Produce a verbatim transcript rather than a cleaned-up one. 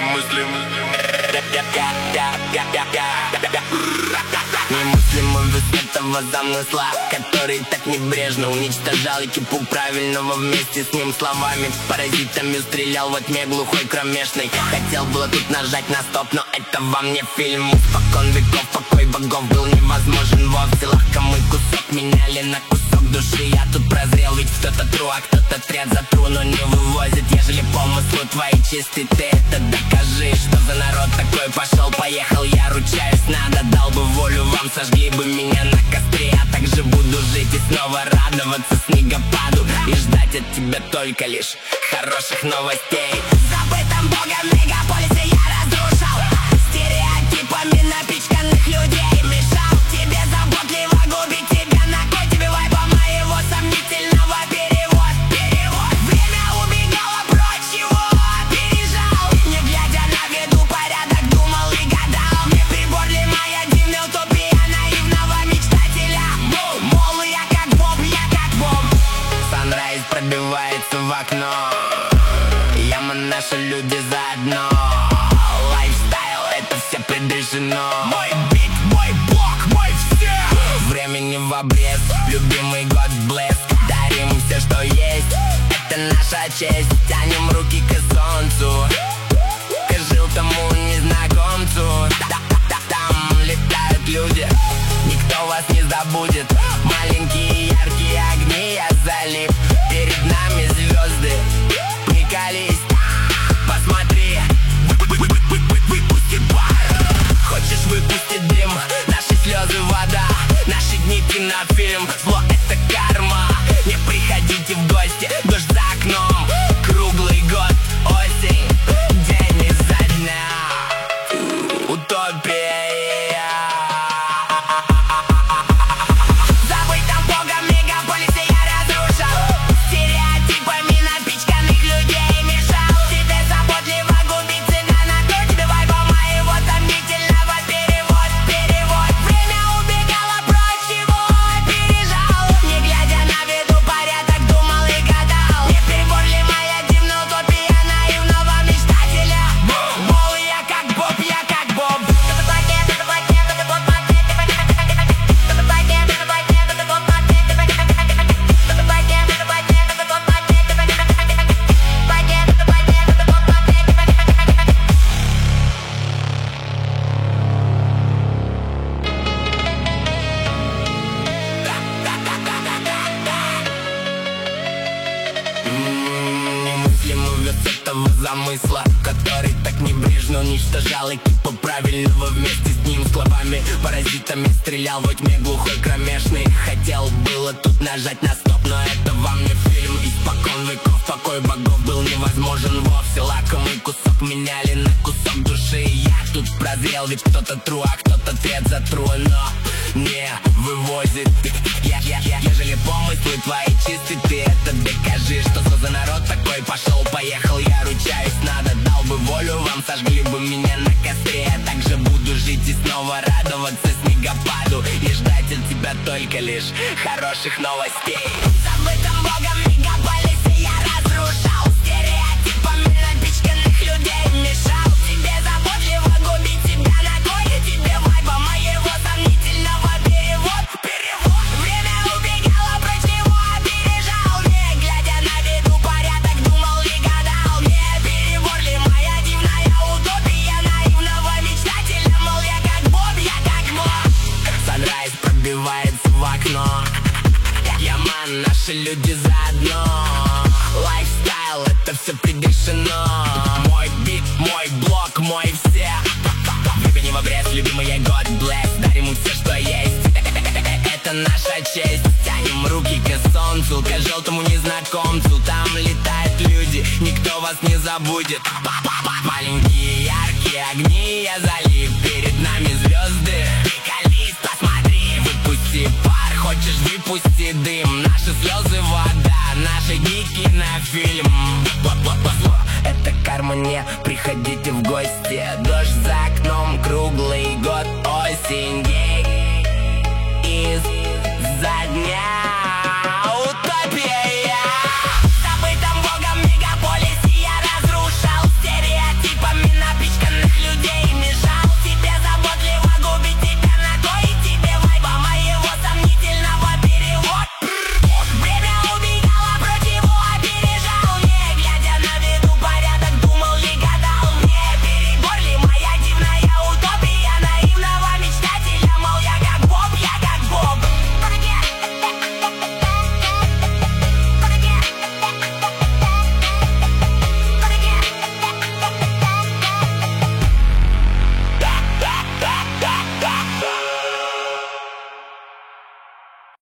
мыслим. Немыслимый вес этого замысла, который так небрежно уничтожал экипу правильного вместе с ним словами. Паразитами стрелял во тьме глухой кромешной. Хотел было тут нажать на стоп, но это вам не фильм. Испокон веков покой богов был невозможен вовсе. Лакомый кусок меняли на кусок души. Я тут прозрел, ведь кто-то тру, а кто-то трет за тру, но не вывозит. Ежели помыслы твои чисты, ты это докажи. Что за народ такой пошел, поехал, я ручаюсь. Надо, дал бы волю вам, сожгли бы меня на костре. Я также буду жить и снова радоваться снегопаду и ждать от тебя только лишь хороших новостей. В забытом богом мегаполисе я разрушал стереотипами напичканных людей. Мешал тебе заботливо губить тебя, ногой тебе вайба моего сомнительного перевод. Перевод. Время убегало прочь, его опережал. Не глядя на виду порядок, думал и гадал. Мне прибор ли моя дивная утопия наивного мечтателя? Мол, я как Боб, я как Боб. Санрайз пробивается в окно. Яма, наши люди заодно. Лайфстайл, это все предрешено. Мой бит, мой блок, мой все. Времени в обрез, любимый God bless. Дарим все, что есть, это наша честь. Тянем руки к солнцу, к желтому незнакомцу. Там летают люди, никто вас не забудет. Маленькие яркие огни, я залип. Перед нами звезды, приколись, посмотри. Выпусти пар. Хочешь выпустить дым, наши слезы вода, наши дни кинофильм. Зло это карма, не приходите в гости. Дождь за окном, круглый год, осень, день изо дня. Утопия. Этого замысла, который так небрежно уничтожал экипа правильного вместе с ним словами. Паразитами стрелял во тьме глухой кромешной. Хотел было тут нажать на стоп, но это вам не фильм. Испокон веков покой богов был невозможен вовсе. Лакомый кусок меняли на кусок души. Я тут прозрел, ведь кто-то тру, а кто-то трет за тру, но не вывозит. Я, я, я, ежели помыслы твои чисты, ты это докажи. Что за народ такой пошел, поехал, я ручаюсь. Надо, дал бы волю вам, сожгли бы меня на костре. Я также буду жить и снова радоваться снегопаду и ждать от тебя только лишь хороших новостей. В забытом богом мегаполисе я разрушал стереотипами напичканных людей. Мешал тебе заботливо губить тебя, ногой тебе вайба моего сомнительного перевод. Перевод. Время убегало прочь, его опережал. Не глядя на виду порядок, думал и гадал. Не перебор ли моя дивная утопия наивного мечтателя? Мол, я как Боб, я как Боб. Санрайз пробивается в окно. Яман, наши люди заодно. Лайфстайл, это все предрешено. Мой бит, мой блок, мой все. Времени в обрез, любимый я God bless. Дарим им все, что есть, это наша честь. Тянем руки к солнцу, к желтому незнакомцу. Там летают люди, никто вас не забудет. Маленькие яркие огни, я залип. Перед нами звезды, приколись, посмотри. Выпусти пар, хочешь выпусти дым. Наши слезы вода, наши дни кинофильм. Это карма, не приходите в гости. Дождь за окном, круглый год, осень, день.